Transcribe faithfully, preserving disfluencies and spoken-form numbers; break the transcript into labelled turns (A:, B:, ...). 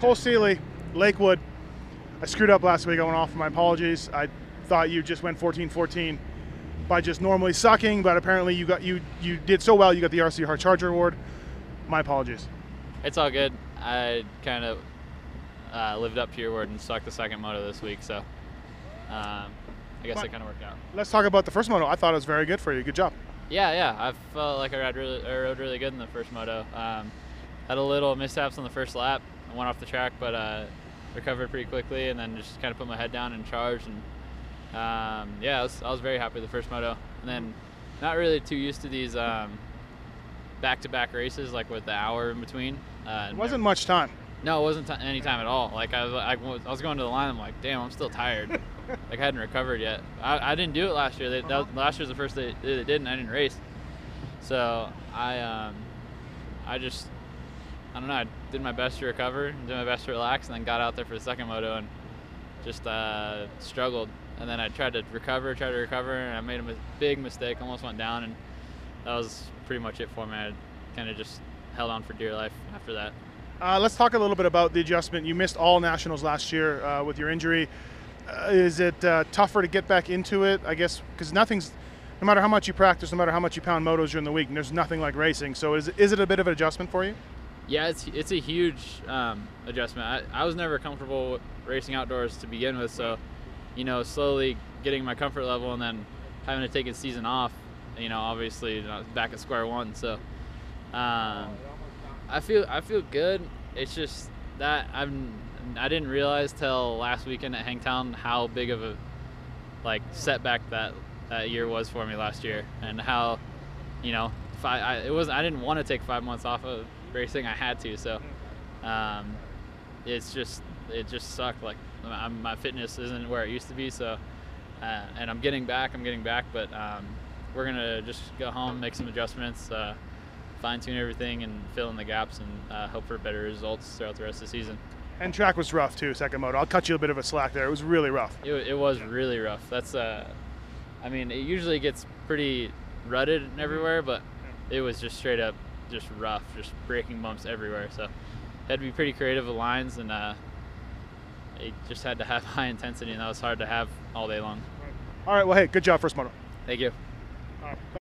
A: Cole Seely, Lakewood. I screwed up last week. I went off. My apologies. I thought you just went fourteen fourteen by just normally sucking, but apparently you got you you did so well. You got the R C Hard Charger Award. My apologies.
B: It's all good. I kind of uh, lived up to your word and sucked the second moto this week, so um, I guess
A: But
B: it kind of worked out.
A: Let's talk about the first moto. I thought it was very good for you. Good job.
B: Yeah, yeah. I felt like I rode really, I rode really good in the first moto. Um, had a little mishaps on the first lap. I went off the track, but uh, recovered pretty quickly, and then just kind of put my head down and charged. And um, yeah, I was, I was very happy with the first moto. And then not really too used to these um, back-to-back races, like with the hour in between. Uh,
A: It wasn't much time.
B: No, it wasn't t- any time at all. Like I was, I was, I was going to the line. I'm like, damn, I'm still tired. Like I hadn't recovered yet. I, I didn't do it last year. They, that was, last year was the first day they did, and I didn't race. So I, um, I just, I don't know. I did my best to recover, did my best to relax, and then got out there for the second moto and just uh, struggled. And then I tried to recover, tried to recover, and I made a mis- big mistake. Almost went down, and that was pretty much it for me. I kind of just held on for dear life after that.
A: Uh, let's talk a little bit about the adjustment. You missed all nationals last year uh, with your injury. Uh, is it uh, tougher to get back into it? I guess because nothing's, no matter how much you practice, no matter how much you pound motos during the week, there's nothing like racing. So is is it a bit of an adjustment for you?
B: Yeah, it's it's a huge um, adjustment. I, I was never comfortable racing outdoors to begin with, so you know, slowly getting my comfort level and then having to take a season off, you know, obviously you know, back at square one. So um, I feel I feel good. It's just that I'm I didn't realize till last weekend at Hangtown how big of a like setback that that year was for me last year, and how you know five, I, it was I didn't want to take five months off of racing. I had to, so um, it's just it just sucked. Like I'm, my fitness isn't where it used to be, so uh, and I'm getting back. I'm getting back, but um, we're gonna just go home, make some adjustments, uh, fine tune everything, and fill in the gaps, and uh, hope for better results throughout the rest of the season.
A: And track was rough too, second moto. I'll cut you a bit of a slack there. It was really rough.
B: It, it was really rough. That's uh, I mean, it usually gets pretty rutted everywhere, but it was just straight up just rough, just breaking bumps everywhere. So had to be pretty creative with lines, and uh, it just had to have high intensity, and that was hard to have all day long.
A: All right, well, hey, good job, first moto.
B: Thank you.
A: All right.